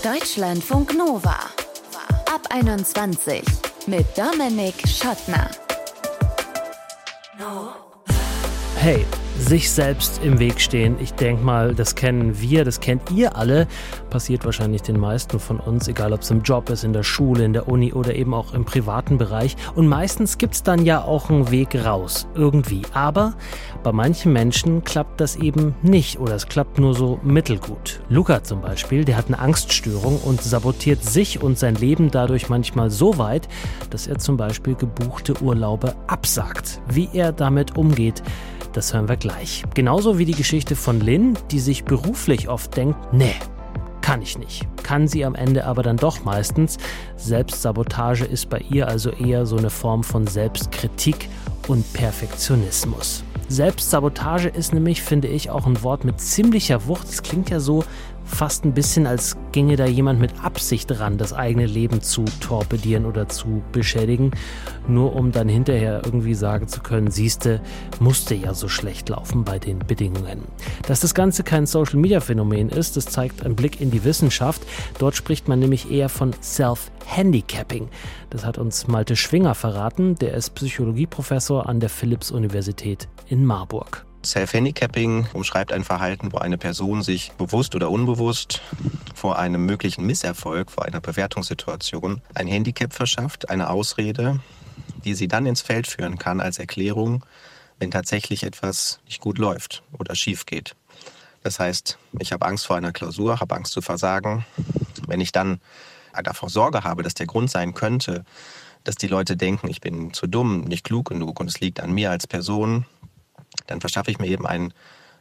Deutschlandfunk Nova. Ab 21 mit Dominik Schottner. Hey, sich selbst im Weg stehen. Ich denke mal, das kennen wir, das kennt ihr alle. Passiert wahrscheinlich den meisten von uns, egal ob es im Job ist, in der Schule, in der Uni oder eben auch im privaten Bereich. Und meistens gibt es dann ja auch einen Weg raus, irgendwie. Aber bei manchen Menschen klappt das eben nicht oder es klappt nur so mittelgut. Luca zum Beispiel, der hat eine Angststörung und sabotiert sich und sein Leben dadurch manchmal so weit, dass er zum Beispiel gebuchte Urlaube absagt. Wie er damit umgeht, das hören wir gleich. Genauso wie die Geschichte von Lynn, die sich beruflich oft denkt, nee, kann ich nicht. Kann sie am Ende aber dann doch meistens. Selbstsabotage ist bei ihr also eher so eine Form von Selbstkritik und Perfektionismus. Selbstsabotage ist nämlich, finde ich, auch ein Wort mit ziemlicher Wucht. Es klingt ja so fast ein bisschen, als ginge da jemand mit Absicht ran, das eigene Leben zu torpedieren oder zu beschädigen, nur um dann hinterher irgendwie sagen zu können, siehste, musste ja so schlecht laufen bei den Bedingungen. Dass das Ganze kein Social-Media-Phänomen ist, das zeigt ein Blick in die Wissenschaft. Dort spricht man nämlich eher von Self-Handicapping. Das hat uns Malte Schwinger verraten, der ist Psychologieprofessor an der Philipps-Universität in Marburg. Self-Handicapping umschreibt ein Verhalten, wo eine Person sich bewusst oder unbewusst vor einem möglichen Misserfolg, vor einer Bewertungssituation ein Handicap verschafft, eine Ausrede, die sie dann ins Feld führen kann als Erklärung, wenn tatsächlich etwas nicht gut läuft oder schief geht. Das heißt, ich habe Angst vor einer Klausur, habe Angst zu versagen. Wenn ich dann davor Sorge habe, dass der Grund sein könnte, dass die Leute denken, ich bin zu dumm, nicht klug genug und es liegt an mir als Person, dann verschaffe ich mir eben einen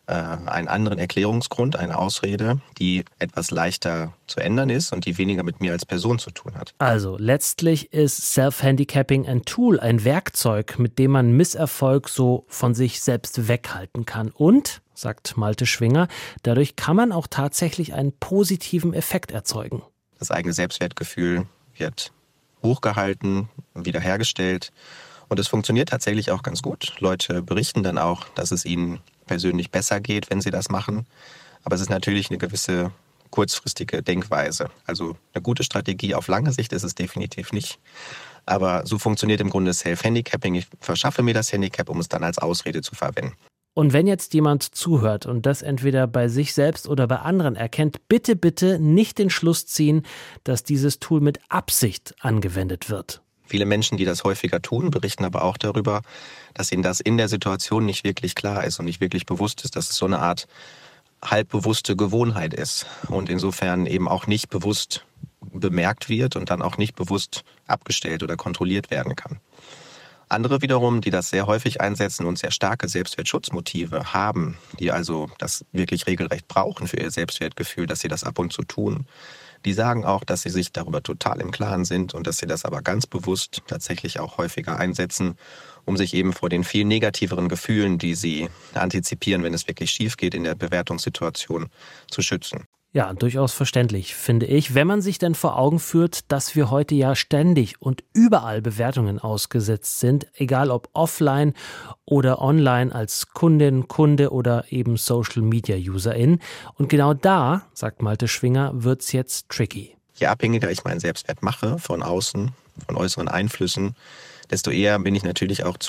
anderen Erklärungsgrund, eine Ausrede, die etwas leichter zu ändern ist und die weniger mit mir als Person zu tun hat. Also letztlich ist Self-Handicapping ein Tool, ein Werkzeug, mit dem man Misserfolg so von sich selbst weghalten kann. Und, sagt Malte Schwinger, dadurch kann man auch tatsächlich einen positiven Effekt erzeugen. Das eigene Selbstwertgefühl wird hochgehalten, wiederhergestellt. Und es funktioniert tatsächlich auch ganz gut. Leute berichten dann auch, dass es ihnen persönlich besser geht, wenn sie das machen. Aber es ist natürlich eine gewisse kurzfristige Denkweise. Also eine gute Strategie auf lange Sicht ist es definitiv nicht. Aber so funktioniert im Grunde Self-Handicapping. Ich verschaffe mir das Handicap, um es dann als Ausrede zu verwenden. Und wenn jetzt jemand zuhört und das entweder bei sich selbst oder bei anderen erkennt, bitte, bitte nicht den Schluss ziehen, dass dieses Tool mit Absicht angewendet wird. Viele Menschen, die das häufiger tun, berichten aber auch darüber, dass ihnen das in der Situation nicht wirklich klar ist und nicht wirklich bewusst ist, dass es so eine Art halbbewusste Gewohnheit ist und insofern eben auch nicht bewusst bemerkt wird und dann auch nicht bewusst abgestellt oder kontrolliert werden kann. Andere wiederum, die das sehr häufig einsetzen und sehr starke Selbstwertschutzmotive haben, die also das wirklich regelrecht brauchen für ihr Selbstwertgefühl, dass sie das ab und zu tun, die sagen auch, dass sie sich darüber total im Klaren sind und dass sie das aber ganz bewusst tatsächlich auch häufiger einsetzen, um sich eben vor den viel negativeren Gefühlen, die sie antizipieren, wenn es wirklich schief geht in der Bewertungssituation, zu schützen. Ja, durchaus verständlich, finde ich, wenn man sich denn vor Augen führt, dass wir heute ja ständig und überall Bewertungen ausgesetzt sind, egal ob offline oder online als Kundin, Kunde oder eben Social-Media-Userin. Und genau da, sagt Malte Schwinger, wird's jetzt tricky. Je abhängiger ich meinen Selbstwert mache von außen, von äußeren Einflüssen, desto eher bin ich natürlich auch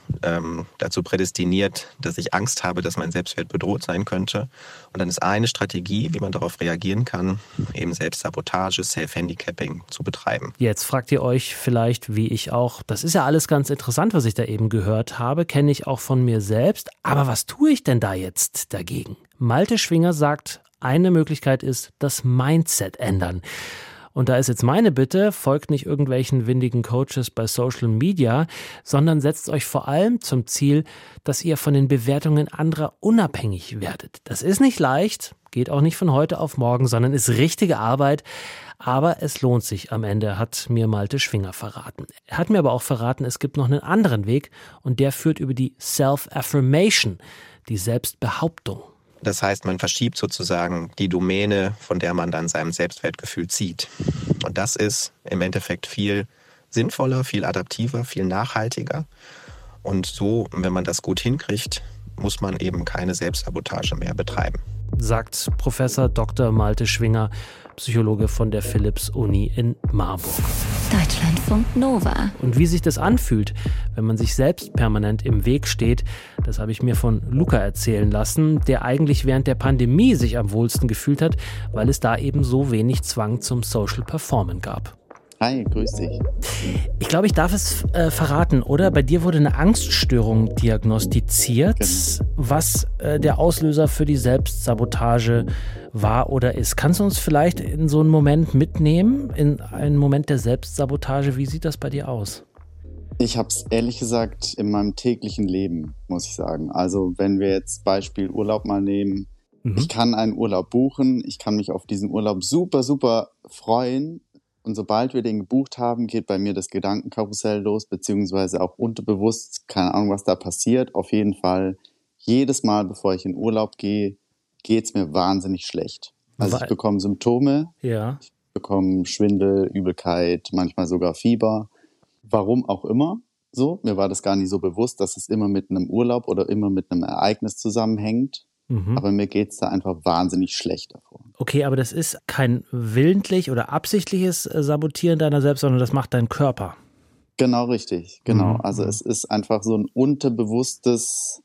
dazu prädestiniert, dass ich Angst habe, dass mein Selbstwert bedroht sein könnte. Und dann ist eine Strategie, wie man darauf reagieren kann, eben Selbstsabotage, Self-Handicapping zu betreiben. Jetzt fragt ihr euch vielleicht, wie ich auch, das ist ja alles ganz interessant, was ich da eben gehört habe, kenne ich auch von mir selbst. Aber was tue ich denn da jetzt dagegen? Malte Schwinger sagt, eine Möglichkeit ist, das Mindset ändern. Und da ist jetzt meine Bitte, folgt nicht irgendwelchen windigen Coaches bei Social Media, sondern setzt euch vor allem zum Ziel, dass ihr von den Bewertungen anderer unabhängig werdet. Das ist nicht leicht, geht auch nicht von heute auf morgen, sondern ist richtige Arbeit. Aber es lohnt sich am Ende, hat mir Malte Schwinger verraten. Er hat mir aber auch verraten, es gibt noch einen anderen Weg und der führt über die Self-Affirmation, die Selbstbehauptung. Das heißt, man verschiebt sozusagen die Domäne, von der man dann seinem Selbstwertgefühl zieht. Und das ist im Endeffekt viel sinnvoller, viel adaptiver, viel nachhaltiger. Und so, wenn man das gut hinkriegt, muss man eben keine Selbstsabotage mehr betreiben. sagt Professor Dr. Malte Schwinger, Psychologe von der Philipps-Uni in Marburg. Deutschlandfunk Nova. Und wie sich das anfühlt, wenn man sich selbst permanent im Weg steht, das habe ich mir von Luca erzählen lassen, der eigentlich während der Pandemie sich am wohlsten gefühlt hat, weil es da eben so wenig Zwang zum Social Performen gab. Hi, grüß dich. Ich glaube, ich darf es verraten, oder? Bei dir wurde eine Angststörung diagnostiziert, was der Auslöser für die Selbstsabotage war oder ist. Kannst du uns vielleicht in so einen Moment mitnehmen, in einen Moment der Selbstsabotage? Wie sieht das bei dir aus? Ich habe es ehrlich gesagt in meinem täglichen Leben, muss ich sagen. Also wenn wir jetzt Beispiel Urlaub mal nehmen, ich kann einen Urlaub buchen, ich kann mich auf diesen Urlaub super, super freuen. Und sobald wir den gebucht haben, geht bei mir das Gedankenkarussell los, beziehungsweise auch unterbewusst, keine Ahnung, was da passiert. Auf jeden Fall, jedes Mal, bevor ich in Urlaub gehe, geht es mir wahnsinnig schlecht. Also ich bekomme Symptome, ich bekomme Schwindel, Übelkeit, manchmal sogar Fieber. Warum auch immer so. Mir war das gar nicht so bewusst, dass es immer mit einem Urlaub oder immer mit einem Ereignis zusammenhängt. Aber mir geht es da einfach wahnsinnig schlecht davor. Okay, aber das ist kein willentlich oder absichtliches Sabotieren deiner selbst, sondern das macht dein Körper. Genau, richtig. Genau. Also es ist einfach so eine unterbewusste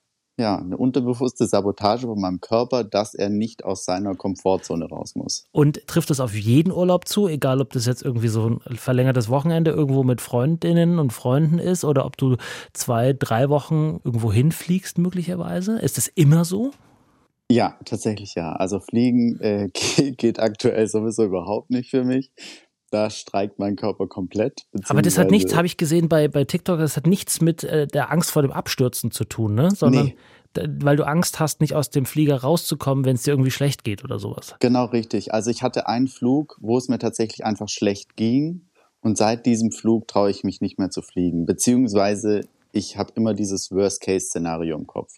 Sabotage von meinem Körper, dass er nicht aus seiner Komfortzone raus muss. Und trifft das auf jeden Urlaub zu, egal ob das jetzt irgendwie so ein verlängertes Wochenende irgendwo mit Freundinnen und Freunden ist oder ob du 2-3 Wochen irgendwo hinfliegst möglicherweise? Ist das immer so? Ja, tatsächlich ja. Also Fliegen geht aktuell sowieso überhaupt nicht für mich. Da streikt mein Körper komplett. Aber das hat nichts, habe ich gesehen bei TikTok, das hat nichts mit der Angst vor dem Abstürzen zu tun, ne? Sondern weil du Angst hast, nicht aus dem Flieger rauszukommen, wenn es dir irgendwie schlecht geht oder sowas. Genau, richtig. Also ich hatte einen Flug, wo es mir tatsächlich einfach schlecht ging. Und seit diesem Flug traue ich mich nicht mehr zu fliegen. Beziehungsweise ich habe immer dieses Worst-Case-Szenario im Kopf.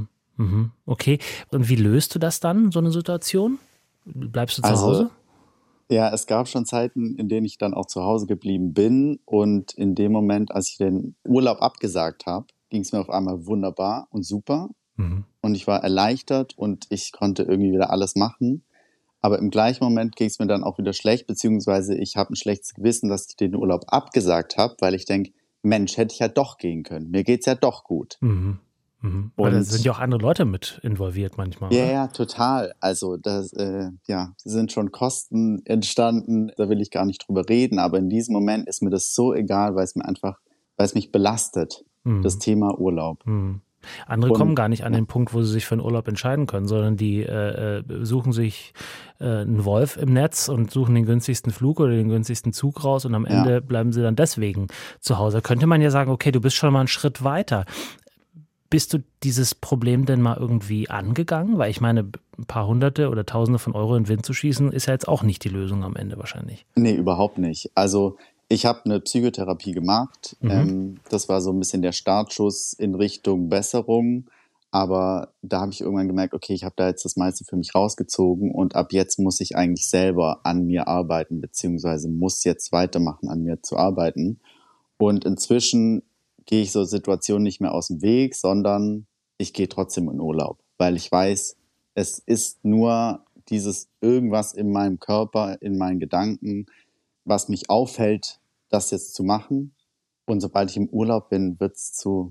Okay. Und wie löst du das dann, so eine Situation? Bleibst du zu Hause? Ja, es gab schon Zeiten, in denen ich dann auch zu Hause geblieben bin. Und in dem Moment, als ich den Urlaub abgesagt habe, ging es mir auf einmal wunderbar und super. Und ich war erleichtert und ich konnte irgendwie wieder alles machen. Aber im gleichen Moment ging es mir dann auch wieder schlecht, beziehungsweise ich habe ein schlechtes Gewissen, dass ich den Urlaub abgesagt habe, weil ich denke, Mensch, hätte ich ja doch gehen können. Mir geht's ja doch gut. Weil da sind ja auch andere Leute mit involviert manchmal. Ja, oder? ja, total. Also das, sind schon Kosten entstanden, da will ich gar nicht drüber reden, aber in diesem Moment ist mir das so egal, weil es mich belastet, das Thema Urlaub. Andere kommen gar nicht an den Punkt, wo sie sich für einen Urlaub entscheiden können, sondern die suchen sich einen Wolf im Netz und suchen den günstigsten Flug oder den günstigsten Zug raus und am Ende bleiben sie dann deswegen zu Hause. Könnte man ja sagen, okay, du bist schon mal einen Schritt weiter. Bist du dieses Problem denn mal irgendwie angegangen? Weil ich meine, ein paar Hunderte oder Tausende von Euro in den Wind zu schießen, ist ja jetzt auch nicht die Lösung am Ende wahrscheinlich. Nee, überhaupt nicht. Also ich habe eine Psychotherapie gemacht. Das war so ein bisschen der Startschuss in Richtung Besserung. Aber da habe ich irgendwann gemerkt, okay, ich habe da jetzt das meiste für mich rausgezogen und ab jetzt muss ich eigentlich selber an mir arbeiten, beziehungsweise muss jetzt weitermachen, an mir zu arbeiten. Und inzwischen gehe ich so Situationen nicht mehr aus dem Weg, sondern ich gehe trotzdem in Urlaub, weil ich weiß, es ist nur dieses irgendwas in meinem Körper, in meinen Gedanken, was mich aufhält, das jetzt zu machen. Und sobald ich im Urlaub bin, wird es zu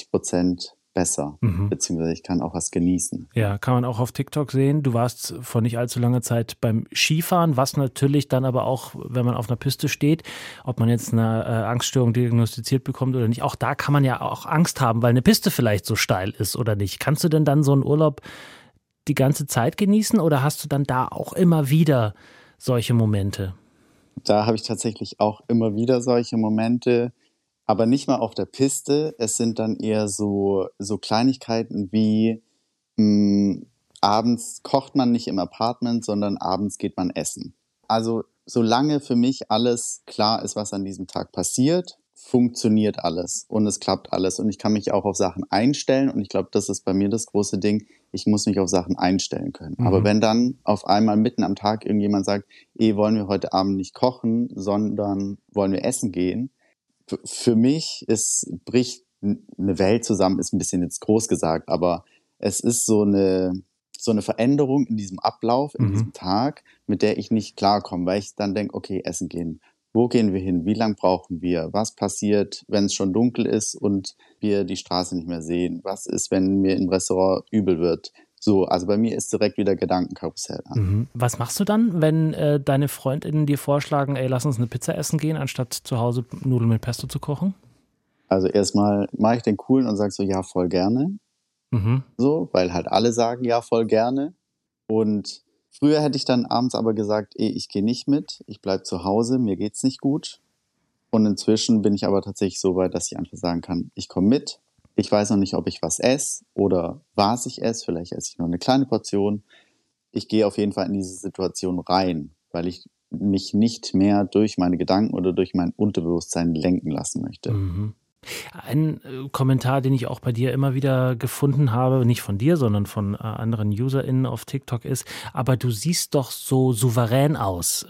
90% besser, beziehungsweise ich kann auch was genießen. Ja, kann man auch auf TikTok sehen. Du warst vor nicht allzu langer Zeit beim Skifahren, was natürlich dann aber auch, wenn man auf einer Piste steht, ob man jetzt eine Angststörung diagnostiziert bekommt oder nicht, auch da kann man ja auch Angst haben, weil eine Piste vielleicht so steil ist oder nicht. Kannst du denn dann so einen Urlaub die ganze Zeit genießen oder hast du dann da auch immer wieder solche Momente? Da habe ich tatsächlich auch immer wieder solche Momente, aber nicht mal auf der Piste. Es sind dann eher so Kleinigkeiten wie abends kocht man nicht im Apartment, sondern abends geht man essen. Also solange für mich alles klar ist, was an diesem Tag passiert, funktioniert alles und es klappt alles. Und ich kann mich auch auf Sachen einstellen und ich glaube, das ist bei mir das große Ding. Ich muss mich auf Sachen einstellen können. Aber wenn dann auf einmal mitten am Tag irgendjemand sagt, wollen wir heute Abend nicht kochen, sondern wollen wir essen gehen, für mich bricht eine Welt zusammen, ist ein bisschen jetzt groß gesagt, aber es ist so eine so eine Veränderung in diesem Ablauf, in diesem Tag, mit der ich nicht klarkomme, weil ich dann denke, okay, essen gehen. Wo gehen wir hin? Wie lange brauchen wir? Was passiert, wenn es schon dunkel ist und wir die Straße nicht mehr sehen? Was ist, wenn mir im Restaurant übel wird? So, also bei mir ist direkt wieder Gedankenkarussell an. Was machst du dann, wenn deine FreundInnen dir vorschlagen, ey, lass uns eine Pizza essen gehen, anstatt zu Hause Nudeln mit Pesto zu kochen? Also erstmal mache ich den Coolen und sage so, ja, voll gerne. So, weil halt alle sagen, ja, voll gerne. Und früher hätte ich dann abends aber gesagt, ich gehe nicht mit, ich bleibe zu Hause, mir geht's nicht gut. Und inzwischen bin ich aber tatsächlich so weit, dass ich einfach sagen kann, ich komme mit. Ich weiß noch nicht, ob ich was esse oder was ich esse. Vielleicht esse ich nur eine kleine Portion. Ich gehe auf jeden Fall in diese Situation rein, weil ich mich nicht mehr durch meine Gedanken oder durch mein Unterbewusstsein lenken lassen möchte. Ein Kommentar, den ich auch bei dir immer wieder gefunden habe, nicht von dir, sondern von anderen UserInnen auf TikTok ist, aber du siehst doch so souverän aus.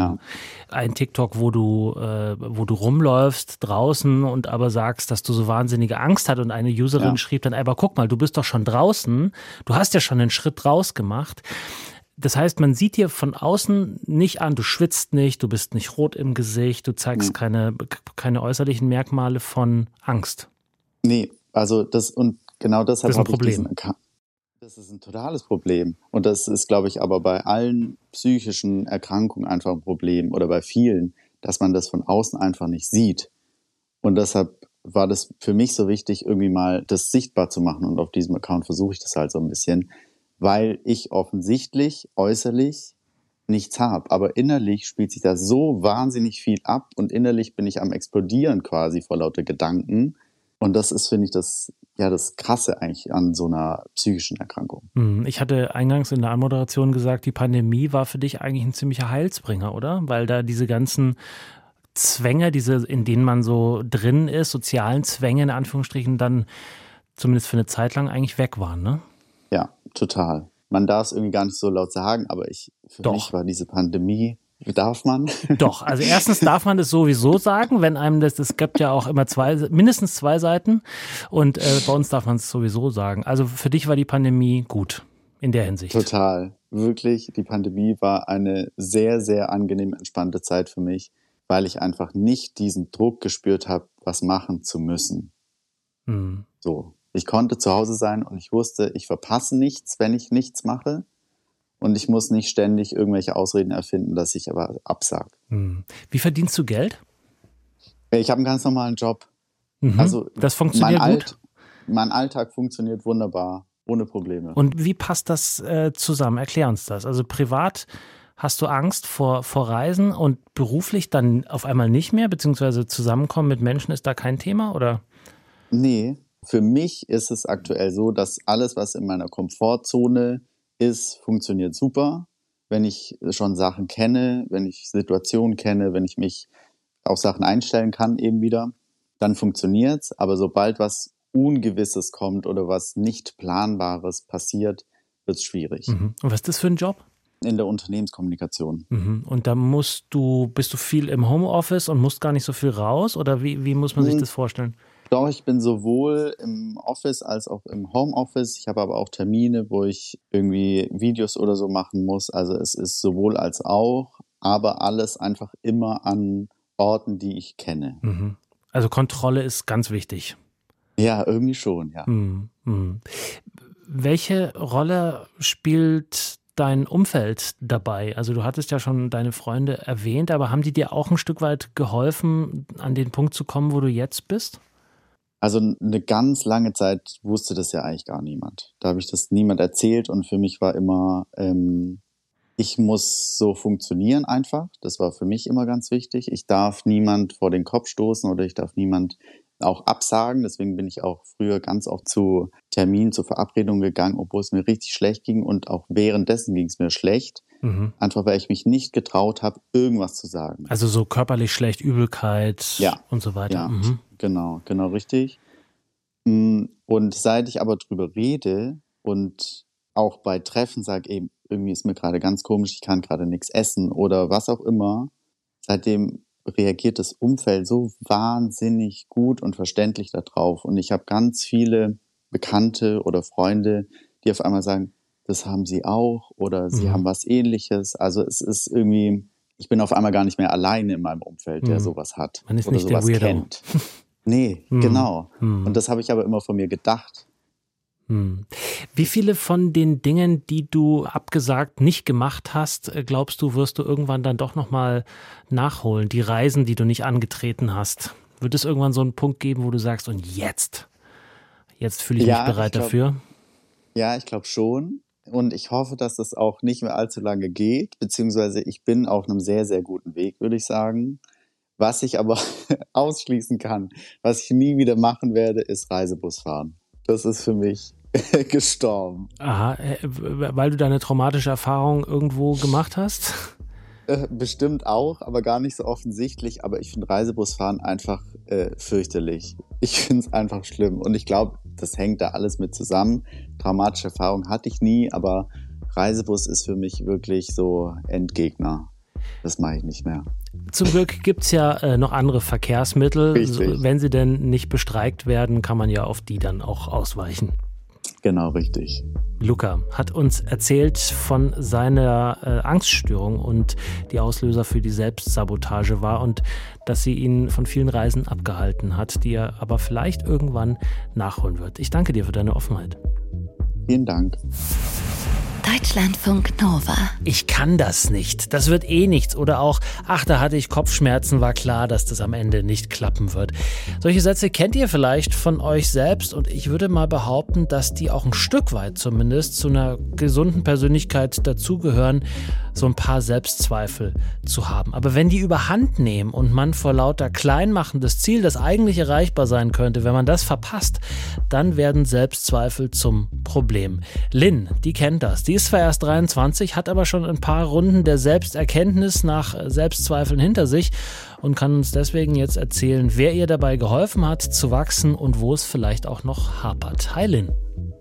Ein TikTok, wo du rumläufst draußen und aber sagst, dass du so wahnsinnige Angst hast und eine Userin schrieb dann, aber guck mal, du bist doch schon draußen, du hast ja schon einen Schritt raus gemacht. Das heißt, man sieht dir von außen nicht an, du schwitzt nicht, du bist nicht rot im Gesicht, du zeigst keine äußerlichen Merkmale von Angst. Nee, also genau deshalb das ist ein Problem. Das ist ein totales Problem. Und das ist, glaube ich, aber bei allen psychischen Erkrankungen einfach ein Problem oder bei vielen, dass man das von außen einfach nicht sieht. Und deshalb war das für mich so wichtig, irgendwie mal das sichtbar zu machen. Und auf diesem Account versuche ich das halt so ein bisschen, weil ich offensichtlich äußerlich nichts habe. Aber innerlich spielt sich da so wahnsinnig viel ab und innerlich bin ich am Explodieren quasi vor lauter Gedanken. Und das ist, finde ich, das Krasse eigentlich an so einer psychischen Erkrankung. Ich hatte eingangs in der Anmoderation gesagt, die Pandemie war für dich eigentlich ein ziemlicher Heilsbringer, oder? Weil da diese ganzen Zwänge, in denen man so drin ist, sozialen Zwänge in Anführungsstrichen, dann zumindest für eine Zeit lang eigentlich weg waren, ne? Ja, total. Man darf es irgendwie gar nicht so laut sagen, aber für mich war diese Pandemie, darf man? Doch, also erstens darf man das sowieso sagen, wenn einem es gibt ja auch immer mindestens zwei Seiten und bei uns darf man es sowieso sagen. Also für dich war die Pandemie gut in der Hinsicht. Total, wirklich. Die Pandemie war eine sehr, sehr angenehm entspannte Zeit für mich, weil ich einfach nicht diesen Druck gespürt habe, was machen zu müssen. So. Ich konnte zu Hause sein und ich wusste, ich verpasse nichts, wenn ich nichts mache. Und ich muss nicht ständig irgendwelche Ausreden erfinden, dass ich aber absage. Wie verdienst du Geld? Ich habe einen ganz normalen Job. Also das funktioniert gut? Mein Alltag funktioniert wunderbar, ohne Probleme. Und wie passt das zusammen? Erklär uns das. Also privat hast du Angst vor Reisen und beruflich dann auf einmal nicht mehr, beziehungsweise Zusammenkommen mit Menschen ist da kein Thema, oder? Nee. Für mich ist es aktuell so, dass alles, was in meiner Komfortzone ist, funktioniert super. Wenn ich schon Sachen kenne, wenn ich Situationen kenne, wenn ich mich auf Sachen einstellen kann eben wieder, dann funktioniert's. Aber sobald was Ungewisses kommt oder was nicht Planbares passiert, wird's schwierig. Und was ist das für ein Job? In der Unternehmendskommunikation. Und da bist du viel im Homeoffice und musst gar nicht so viel raus? Oder wie muss man sich das vorstellen? Doch, ich bin sowohl im Office als auch im Homeoffice. Ich habe aber auch Termine, wo ich irgendwie Videos oder so machen muss. Also es ist sowohl als auch, aber alles einfach immer an Orten, die ich kenne. Also Kontrolle ist ganz wichtig. Ja, irgendwie schon, ja. Welche Rolle spielt dein Umfeld dabei? Also du hattest ja schon deine Freunde erwähnt, aber haben die dir auch ein Stück weit geholfen, an den Punkt zu kommen, wo du jetzt bist? Also eine ganz lange Zeit wusste das ja eigentlich gar niemand. Da habe ich das niemand erzählt und für mich war immer, ich muss so funktionieren einfach. Das war für mich immer ganz wichtig. Ich darf niemand vor den Kopf stoßen oder ich darf niemand auch absagen. Deswegen bin ich auch früher ganz oft zu Terminen, zu Verabredungen gegangen, obwohl es mir richtig schlecht ging und auch währenddessen ging es mir schlecht. Einfach weil ich mich nicht getraut habe, irgendwas zu sagen. Also so körperlich schlecht, Übelkeit und so weiter. Ja, genau richtig. Und seit ich aber drüber rede und auch bei Treffen sage, eben, irgendwie ist mir gerade ganz komisch, ich kann gerade nichts essen oder was auch immer, seitdem reagiert das Umfeld so wahnsinnig gut und verständlich darauf. Und ich habe ganz viele Bekannte oder Freunde, die auf einmal sagen, das haben sie auch oder sie haben was Ähnliches. Also es ist irgendwie, ich bin auf einmal gar nicht mehr alleine in meinem Umfeld, der sowas hat Man ist oder nicht der sowas Weirdo. kennt. Nee, genau. Und das habe ich aber immer von mir gedacht. Wie viele von den Dingen, die du abgesagt nicht gemacht hast, glaubst du, wirst du irgendwann dann doch nochmal nachholen? Die Reisen, die du nicht angetreten hast. Wird es irgendwann so einen Punkt geben, wo du sagst, und jetzt fühle ich mich bereit dafür? Ja, ich glaube schon. Und ich hoffe, dass es auch nicht mehr allzu lange geht, beziehungsweise ich bin auf einem sehr, sehr guten Weg, würde ich sagen. Was ich aber ausschließen kann, was ich nie wieder machen werde, ist Reisebus fahren. Das ist für mich gestorben. Aha, weil du deine traumatische Erfahrung irgendwo gemacht hast? Bestimmt auch, aber gar nicht so offensichtlich. Aber ich finde Reisebusfahren einfach fürchterlich. Ich finde es einfach schlimm. Und ich glaube, das hängt da alles mit zusammen. Traumatische Erfahrung hatte ich nie, aber Reisebus ist für mich wirklich so Endgegner. Das mache ich nicht mehr. Zum Glück gibt es ja noch andere Verkehrsmittel. So, wenn sie denn nicht bestreikt werden, kann man ja auf die dann auch ausweichen. Genau, richtig. Luca hat uns erzählt von seiner Angststörung und die Auslöser für die Selbstsabotage war und dass sie ihn von vielen Reisen abgehalten hat, die er aber vielleicht irgendwann nachholen wird. Ich danke dir für deine Offenheit. Vielen Dank. Deutschlandfunk Nova. Ich kann das nicht. Das wird eh nichts. Oder auch, ach, da hatte ich Kopfschmerzen, war klar, dass das am Ende nicht klappen wird. Solche Sätze kennt ihr vielleicht von euch selbst und ich würde mal behaupten, dass die auch ein Stück weit zumindest zu einer gesunden Persönlichkeit dazugehören, so ein paar Selbstzweifel zu haben. Aber wenn die überhand nehmen und man vor lauter Kleinmachen das Ziel, das eigentlich erreichbar sein könnte, wenn man das verpasst, dann werden Selbstzweifel zum Problem. Lynn, die kennt das. Die ist zwar erst 23, hat aber schon ein paar Runden der Selbsterkenntnis nach Selbstzweifeln hinter sich und kann uns deswegen jetzt erzählen, wer ihr dabei geholfen hat, zu wachsen und wo es vielleicht auch noch hapert. Hi Lynn.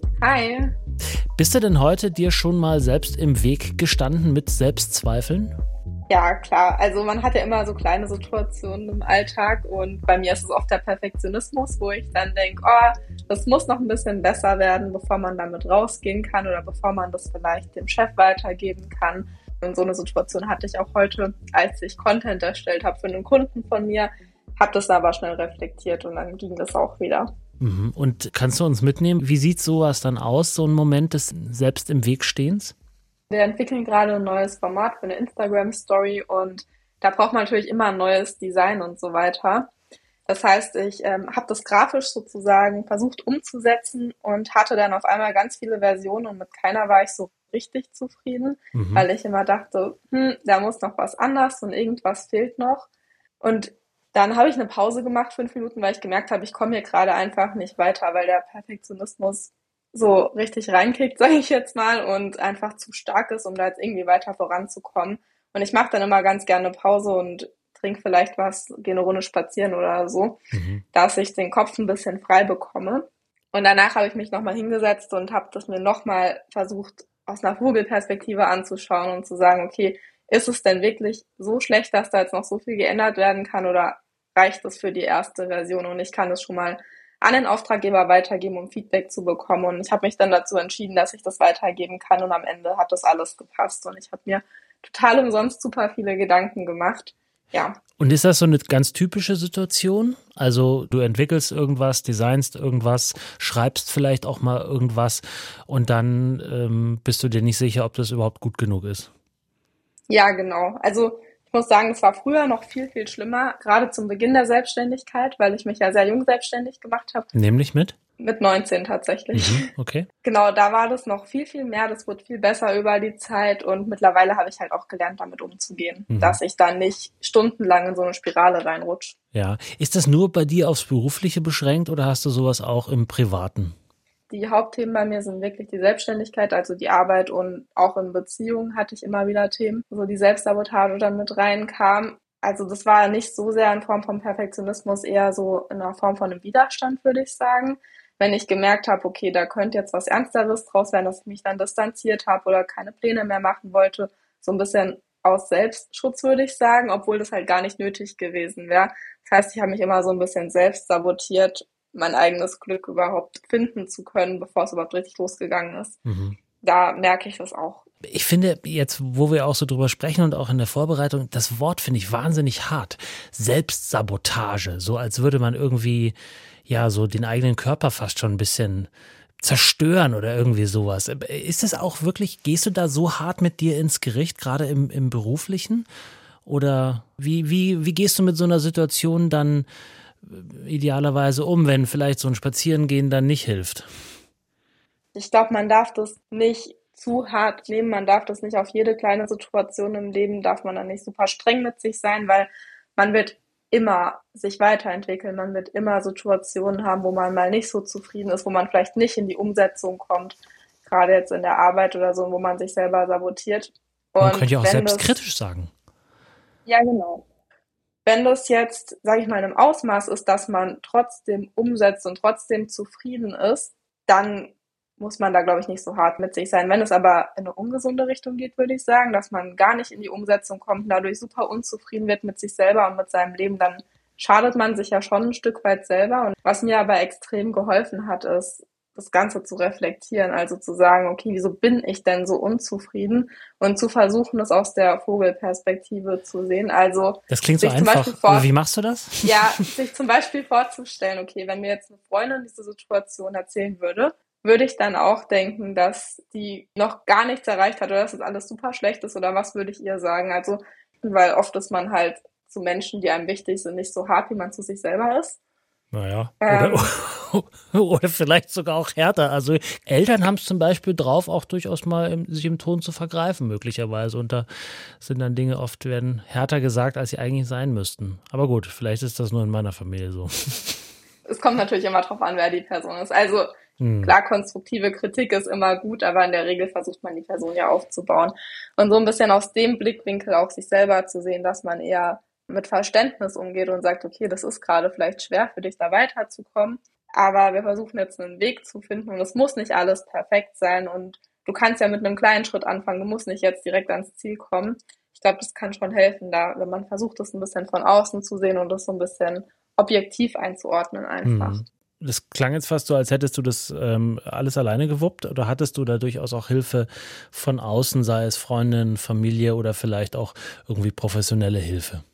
Hi. Bist du denn heute dir schon mal selbst im Weg gestanden mit Selbstzweifeln? Ja, klar. Also man hat ja immer so kleine Situationen im Alltag und bei mir ist es oft der Perfektionismus, wo ich dann denke, das muss noch ein bisschen besser werden, bevor man damit rausgehen kann oder bevor man das vielleicht dem Chef weitergeben kann. Und so eine Situation hatte ich auch heute, als ich Content erstellt habe für einen Kunden von mir, habe das aber schnell reflektiert und dann ging das auch wieder. Und kannst du uns mitnehmen, wie sieht sowas dann aus, so ein Moment des Selbst im Weg Stehens? Wir entwickeln gerade ein neues Format für eine Instagram-Story und da braucht man natürlich immer ein neues Design und so weiter. Das heißt, ich habe das grafisch sozusagen versucht umzusetzen und hatte dann auf einmal ganz viele Versionen und mit keiner war ich so richtig zufrieden, weil ich immer dachte, da muss noch was anders und irgendwas fehlt noch. Und dann habe ich eine Pause gemacht, 5 Minuten, weil ich gemerkt habe, ich komme hier gerade einfach nicht weiter, weil der Perfektionismus so richtig reinkickt, sage ich jetzt mal, und einfach zu stark ist, um da jetzt irgendwie weiter voranzukommen. Und ich mache dann immer ganz gerne Pause und trinke vielleicht was, gehe eine Runde spazieren oder so, dass ich den Kopf ein bisschen frei bekomme. Und danach habe ich mich nochmal hingesetzt und habe das mir nochmal versucht, aus einer Vogelperspektive anzuschauen und zu sagen, okay, ist es denn wirklich so schlecht, dass da jetzt noch so viel geändert werden kann oder reicht es für die erste Version und ich kann es schon mal an den Auftraggeber weitergeben, um Feedback zu bekommen. Und ich habe mich dann dazu entschieden, dass ich das weitergeben kann und am Ende hat das alles gepasst und ich habe mir total umsonst super viele Gedanken gemacht. Ja. Und ist das so eine ganz typische Situation? Also du entwickelst irgendwas, designst irgendwas, schreibst vielleicht auch mal irgendwas und dann bist du dir nicht sicher, ob das überhaupt gut genug ist. Ja, genau. Also ich muss sagen, es war früher noch viel, viel schlimmer, gerade zum Beginn der Selbstständigkeit, weil ich mich ja sehr jung selbstständig gemacht habe. Nämlich mit? Mit 19 tatsächlich. Okay. Genau, da war das noch viel, viel mehr. Das wurde viel besser über die Zeit und mittlerweile habe ich halt auch gelernt, damit umzugehen, dass ich da nicht stundenlang in so eine Spirale reinrutsche. Ja. Ist das nur bei dir aufs Berufliche beschränkt oder hast du sowas auch im Privaten? Die Hauptthemen bei mir sind wirklich die Selbstständigkeit, also die Arbeit und auch in Beziehungen hatte ich immer wieder Themen, wo die Selbstsabotage dann mit reinkam. Also das war nicht so sehr in Form von Perfektionismus, eher so in einer Form von einem Widerstand, würde ich sagen. Wenn ich gemerkt habe, okay, da könnte jetzt was Ernsteres draus werden, dass ich mich dann distanziert habe oder keine Pläne mehr machen wollte, so ein bisschen aus Selbstschutz, würde ich sagen, obwohl das halt gar nicht nötig gewesen wäre. Das heißt, ich habe mich immer so ein bisschen selbst sabotiert, mein eigenes Glück überhaupt finden zu können, bevor es überhaupt richtig losgegangen ist. da merke ich das auch. Ich finde jetzt, wo wir auch so drüber sprechen und auch in der Vorbereitung, das Wort finde ich wahnsinnig hart. Selbstsabotage, so als würde man irgendwie ja so den eigenen Körper fast schon ein bisschen zerstören oder irgendwie sowas. Ist es auch wirklich, gehst du da so hart mit dir ins Gericht, gerade im Beruflichen? Oder wie gehst du mit so einer Situation dann idealerweise um, wenn vielleicht so ein Spazierengehen dann nicht hilft? Ich glaube, man darf das nicht zu hart nehmen, man darf das nicht auf jede kleine Situation im Leben, darf man dann nicht super streng mit sich sein, weil man wird immer sich weiterentwickeln, man wird immer Situationen haben, wo man mal nicht so zufrieden ist, wo man vielleicht nicht in die Umsetzung kommt, gerade jetzt in der Arbeit oder so, wo man sich selber sabotiert. Und man könnte ja auch wenn selbstkritisch sagen. Ja, genau. Wenn das jetzt, sage ich mal, in einem Ausmaß ist, dass man trotzdem umsetzt und trotzdem zufrieden ist, dann muss man da, glaube ich, nicht so hart mit sich sein. Wenn es aber in eine ungesunde Richtung geht, würde ich sagen, dass man gar nicht in die Umsetzung kommt und dadurch super unzufrieden wird mit sich selber und mit seinem Leben, dann schadet man sich ja schon ein Stück weit selber. Und was mir aber extrem geholfen hat, ist, das Ganze zu reflektieren, also zu sagen, okay, wieso bin ich denn so unzufrieden? Und zu versuchen, das aus der Vogelperspektive zu sehen. Also das klingt so einfach. Wie machst du das? Ja, sich zum Beispiel vorzustellen, okay, wenn mir jetzt eine Freundin diese Situation erzählen würde, würde ich dann auch denken, dass die noch gar nichts erreicht hat oder dass das alles super schlecht ist oder was würde ich ihr sagen? Also, weil oft ist man halt zu Menschen, die einem wichtig sind, nicht so hart, wie man zu sich selber ist. Naja, oder vielleicht sogar auch härter. Also Eltern haben es zum Beispiel drauf, auch durchaus mal sich im Ton zu vergreifen möglicherweise. Und da sind dann Dinge oft, werden härter gesagt, als sie eigentlich sein müssten. Aber gut, vielleicht ist das nur in meiner Familie so. Es kommt natürlich immer drauf an, wer die Person ist. Also klar, konstruktive Kritik ist immer gut, aber in der Regel versucht man die Person ja aufzubauen. Und so ein bisschen aus dem Blickwinkel auch sich selber zu sehen, dass man eher mit Verständnis umgeht und sagt, okay, das ist gerade vielleicht schwer für dich, da weiterzukommen, aber wir versuchen jetzt einen Weg zu finden und es muss nicht alles perfekt sein und du kannst ja mit einem kleinen Schritt anfangen, du musst nicht jetzt direkt ans Ziel kommen. Ich glaube, das kann schon helfen, da, wenn man versucht, das ein bisschen von außen zu sehen und das so ein bisschen objektiv einzuordnen einfach. Das klang jetzt fast so, als hättest du das alles alleine gewuppt oder hattest du da durchaus auch Hilfe von außen, sei es Freundin, Familie oder vielleicht auch irgendwie professionelle Hilfe?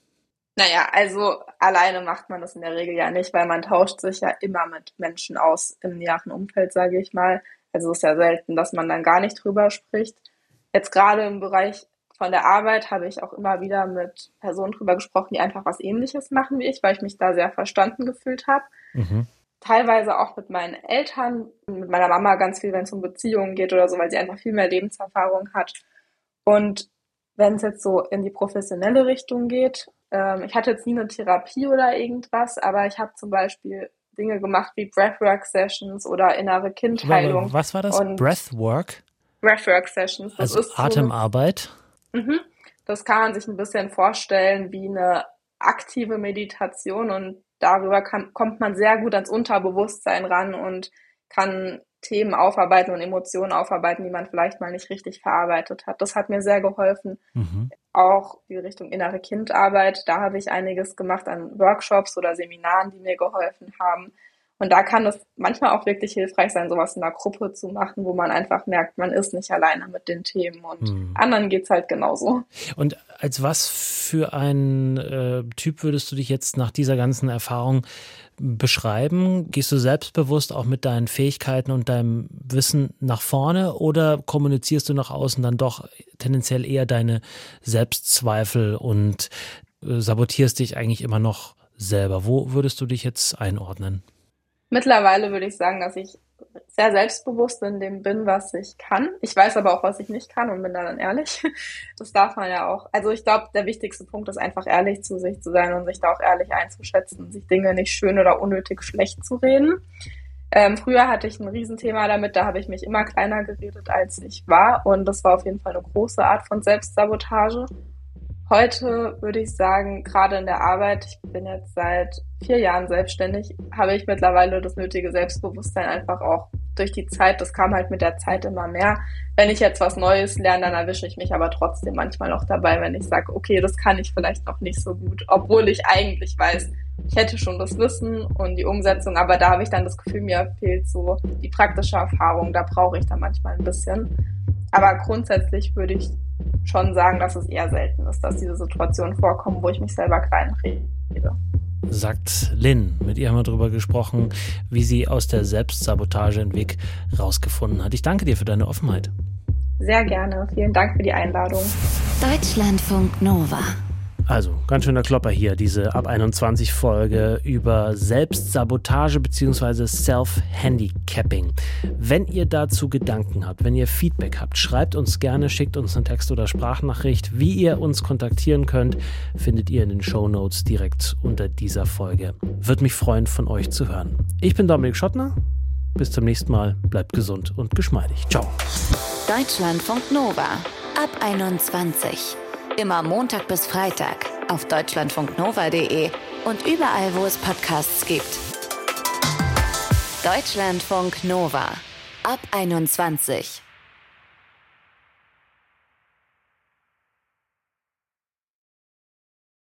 Naja, also alleine macht man das in der Regel ja nicht, weil man tauscht sich ja immer mit Menschen aus im näheren Umfeld, sage ich mal. Also es ist ja selten, dass man dann gar nicht drüber spricht. Jetzt gerade im Bereich von der Arbeit habe ich auch immer wieder mit Personen drüber gesprochen, die einfach was Ähnliches machen wie ich, weil ich mich da sehr verstanden gefühlt habe. Teilweise auch mit meinen Eltern, mit meiner Mama ganz viel, wenn es um Beziehungen geht oder so, weil sie einfach viel mehr Lebenserfahrung hat. Und wenn es jetzt so in die professionelle Richtung geht, ich hatte jetzt nie eine Therapie oder irgendwas, aber ich habe zum Beispiel Dinge gemacht wie Breathwork-Sessions oder innere Kindheilung. Was war das? Breathwork? Breathwork-Sessions. Das also ist Atemarbeit? So das kann man sich ein bisschen vorstellen wie eine aktive Meditation und darüber kommt man sehr gut ans Unterbewusstsein ran und kann Themen aufarbeiten und Emotionen aufarbeiten, die man vielleicht mal nicht richtig verarbeitet hat. Das hat mir sehr geholfen. Auch die Richtung innere Kindarbeit, da habe ich einiges gemacht an Workshops oder Seminaren, die mir geholfen haben. Und da kann es manchmal auch wirklich hilfreich sein, sowas in einer Gruppe zu machen, wo man einfach merkt, man ist nicht alleine mit den Themen und anderen geht's halt genauso. Und als was für ein Typ würdest du dich jetzt nach dieser ganzen Erfahrung beschreiben? Gehst du selbstbewusst auch mit deinen Fähigkeiten und deinem Wissen nach vorne oder kommunizierst du nach außen dann doch tendenziell eher deine Selbstzweifel und sabotierst dich eigentlich immer noch selber? Wo würdest du dich jetzt einordnen? Mittlerweile würde ich sagen, dass ich sehr selbstbewusst in dem bin, was ich kann. Ich weiß aber auch, was ich nicht kann und bin da dann ehrlich. Das darf man ja auch. Also ich glaube, der wichtigste Punkt ist einfach ehrlich zu sich zu sein und sich da auch ehrlich einzuschätzen, sich Dinge nicht schön oder unnötig schlecht zu reden. Früher hatte ich ein Riesenthema damit, da habe ich mich immer kleiner geredet, als ich war und das war auf jeden Fall eine große Art von Selbstsabotage. Heute würde ich sagen, gerade in der Arbeit, ich bin jetzt seit 4 Jahren selbstständig, habe ich mittlerweile das nötige Selbstbewusstsein, einfach auch durch die Zeit, das kam halt mit der Zeit immer mehr. Wenn ich jetzt was Neues lerne, dann erwische ich mich aber trotzdem manchmal noch dabei, wenn ich sage, okay, das kann ich vielleicht noch nicht so gut, obwohl ich eigentlich weiß, ich hätte schon das Wissen und die Umsetzung, aber da habe ich dann das Gefühl, mir fehlt so die praktische Erfahrung, da brauche ich dann manchmal ein bisschen. Aber grundsätzlich würde ich schon sagen, dass es eher selten ist, dass diese Situationen vorkommen, wo ich mich selber kleinrede. Sagt Lynn. Mit ihr haben wir darüber gesprochen, wie sie aus der Selbstsabotage einen Weg rausgefunden hat. Ich danke dir für deine Offenheit. Sehr gerne. Vielen Dank für die Einladung. Deutschlandfunk Nova. Also, ganz schöner Klopper hier, diese Ab 21 Folge über Selbstsabotage bzw. Self-Handicapping. Wenn ihr dazu Gedanken habt, wenn ihr Feedback habt, schreibt uns gerne, schickt uns eine Text- oder Sprachnachricht. Wie ihr uns kontaktieren könnt, findet ihr in den Shownotes direkt unter dieser Folge. Würde mich freuen, von euch zu hören. Ich bin Dominik Schottner. Bis zum nächsten Mal. Bleibt gesund und geschmeidig. Ciao. Deutschlandfunk Nova. Ab 21. Immer Montag bis Freitag auf deutschlandfunknova.de und überall, wo es Podcasts gibt. Deutschlandfunk Nova. Ab 21.